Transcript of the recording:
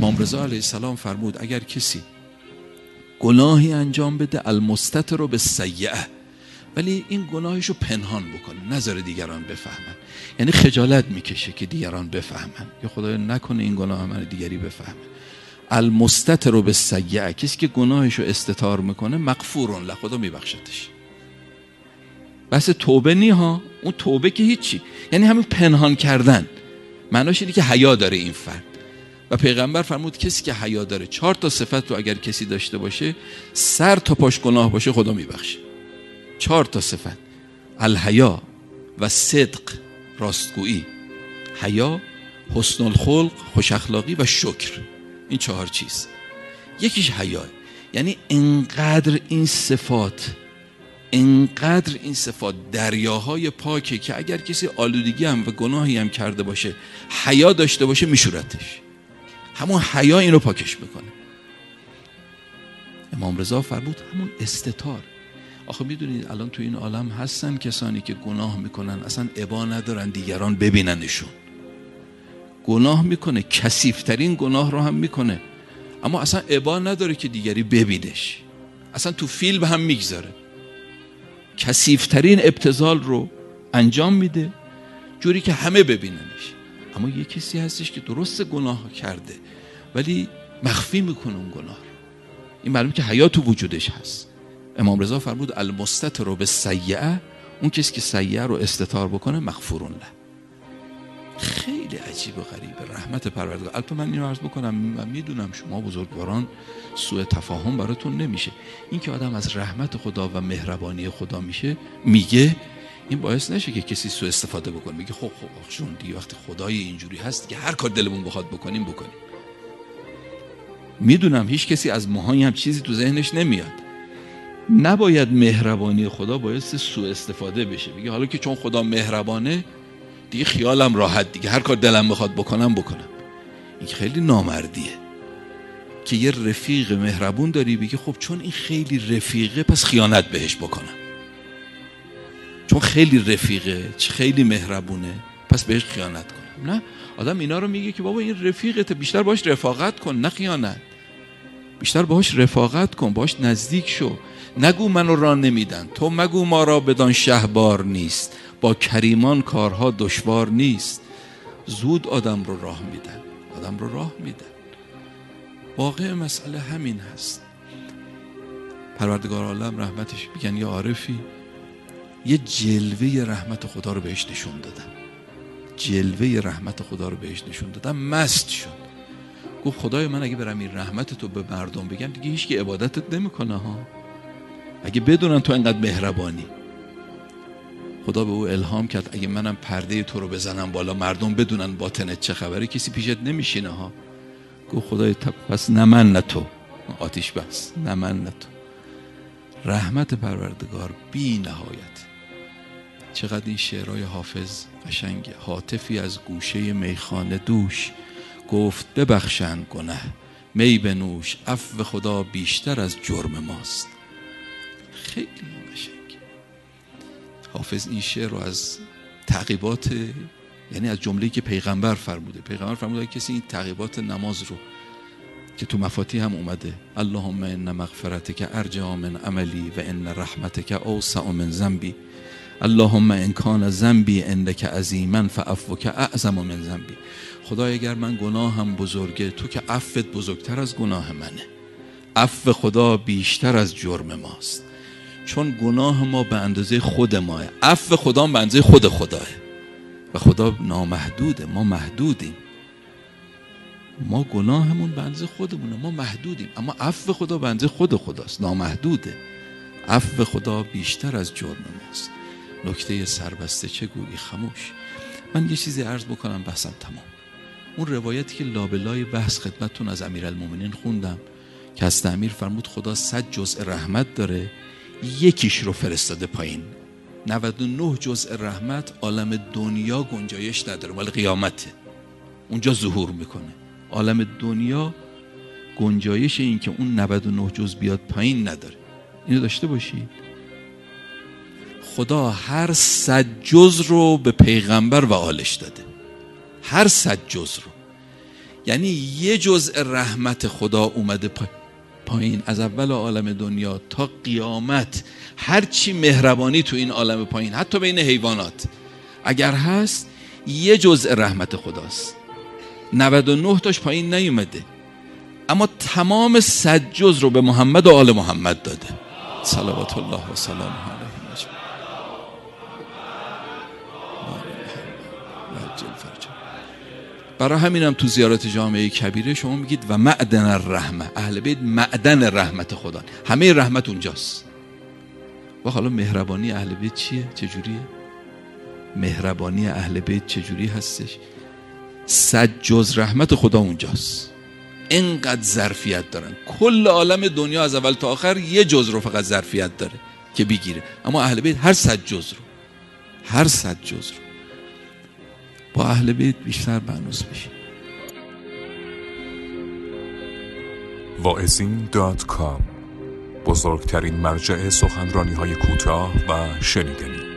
امام رضا علیه السلام فرمود اگر کسی گناهی انجام بده المستتر بالسیئه، ولی این گناهشو پنهان بکنه، نذاره دیگران بفهمن، یعنی خجالت میکشه که دیگران بفهمن، یا خدای نکنه این گناه من دیگری بفهمه. المستتر بالسیئه، کسی که گناهشو استتار میکنه مغفور له، خدا میبخشتش. بس توبه نی ها، اون توبه که هیچی، یعنی همین پنهان کردن، معناش اینه که حیا داره این فرد. و پیغمبر فرمود کسی که حیا داره، 4 تا صفت رو اگر کسی داشته باشه، سر تا پاش گناه باشه خدا میبخشه. 4 تا صفت: الحیا و صدق، راستگویی، حیا، حسن الخلق، خوش اخلاقی و شکر. این 4 چیز. یکیش حیا، یعنی انقدر این صفات دریاهای پاکه که اگر کسی آلودگی هم و گناهی هم کرده باشه، حیا داشته باشه، میشورتش. همون حیا اینو پاکش میکنه. امام رضا فرمود همون استتار. آخه میدونید الان تو این عالم هستن کسانی که گناه میکنن اصلا ابا ندارن دیگران ببیننشون. گناه میکنه، کثیف‌ترین گناه رو هم میکنه، اما اصلا ابا نداره که دیگری ببینش، اصلا تو فیلم هم میگذاره. کثیف‌ترین ابتذال رو انجام میده جوری که همه ببیننش. اما یه کسی هستش که درست گناه کرده ولی مخفی میکنه اون گناه رو. این معلومه که حیا تو وجودش هست. امام رضا فرمود المستتر بالسیئه، اون کسی که سیئه رو استتار بکنه مغفور له. خیلی عجیب و غریبه رحمت پروردگار. البته من اینو عرض بکنم، من میدونم شما بزرگواران سوء تفاهم براتون نمیشه. این که آدم از رحمت خدا و مهربانی خدا میگه، این باعث نشه که کسی سوء استفاده بکنه، میگه خب آخشون دیگه وقتی خدای اینجوری هست که هر کار دلمون بخواد بکنیم. میدونم هیچ کسی از ماها هم چیزی تو ذهنش نمیاد. نباید مهربانی خدا باعث سوء استفاده بشه، میگه حالا که چون خدا مهربانه دیگه خیالم راحت، دیگه هر کار دلم بخواد بکنم. این خیلی نامردیه که یه رفیق مهربون داری بگی خب چون این خیلی رفیقه پس خیانت بهش بکنم، چون خیلی رفیقه، خیلی مهربونه پس بهش خیانت کنم. نه، آدم اینا رو میگه که بابا این رفیقته، بیشتر باش رفاقت کن، نه خیانت. بیشتر باش رفاقت کن، باش نزدیک شو. نگو منو راه نمیدن، تو مگو ما را بدان شهبار نیست، با کریمان کارها دشوار نیست. زود آدم رو راه میدن. واقع مسئله همین هست. پروردگار عالم رحمتش، میگن یا عارفی یه جلوه رحمت خدا رو بهش نشون دادن، مست شد. گفت خدای من اگه برم این رحمت تو به مردم بگم دیگه هیچ کی عبادتت نمیکنه ها. اگه بدونن تو انقدر مهربانی. خدا به او الهام کرد اگه منم پرده تو رو بزنم بالا، مردم بدونن باطنت چه خبره، کسی پیشت نمیشینه ها. گفت خدای پس نه من نه تو، آتیش بس، نه من نه تو. رحمت پروردگار بی نهایت. چقدر این شعرهای حافظ قشنگه. حاطفی از گوشه میخانه دوش، گفت ببخشن گناه می بنوش، عفو خدا بیشتر از جرم ماست. خیلی قشنگه. حافظ این شعر رو از تعقیبات، یعنی از جمله‌ای که پیغمبر فرموده کسی این تعقیبات نماز رو که تو مفاتیح هم اومده، اللهم ان مغفرتک ارجع من عملی و ان رحمتک اوسع من ذنبی، اللهم ان کان ذنبی عندک عظیما فعفوک اعظم من ذنبی. خدای اگر من گناهم بزرگه، تو که عفوت بزرگتر از گناه منه. عفو خدا بیشتر از جرم ماست، چون گناه ما به اندازه خود ماه، عفو خدا به اندازه خود خداه و خدا نامحدوده، ما محدودیم. ما گناهمون به اندازه خودمونه، ما محدودیم، اما عفو خدا به اندازه خود خداست، نامحدوده. عفو خدا بیشتر از جرم ماست. نکته سربسته چه گویی خموش. من یه چیزی عرض بکنم بحثم تمام. اون روایتی که لابلای بحث خدمتتون از امیرالمومنین خوندم که از امیر فرمود خدا 100 جزء رحمت داره، یکیش رو فرستاده پایین. 99 جزء رحمت عالم دنیا گنجایش نداره، مال قیامته، اونجا ظهور میکنه. عالم دنیا گنجایش این که اون 99 جزء بیاد پایین نداره. اینو داشته باشید. خدا هر 100 جزء رو به پیغمبر و آلش داده، هر 100 جزء رو. یعنی یه جزء رحمت خدا اومده پایین از اول عالم دنیا تا قیامت. هرچی مهربانی تو این عالم پایین، حتی بین حیوانات اگر هست، یه جزء رحمت خداست. 99 تاش پایین نیومده، اما تمام 100 جزء رو به محمد و آل محمد داده صلوات الله و سلامه علیه. برای همینم تو زیارت جامعه کبیره شما میگید و معدن الرحمه، اهل بیت معدن رحمت خدا، همه رحمت اونجاست. و حالا مهربانی اهل بیت چیه؟ چجوریه؟ مهربانی اهل بیت چجوری هستش؟ 100 جز رحمت خدا اونجاست. اینقدر ظرفیت دارن. کل عالم دنیا از اول تا آخر یه جز رو فقط ظرفیت داره که بگیره، اما اهل بیت هر 100 جز رو با اهل بیت بیشتر بانوس بشین. واعظین.com، بزرگترین مرجع سخنرانی‌های کوتاه و شنیدنی.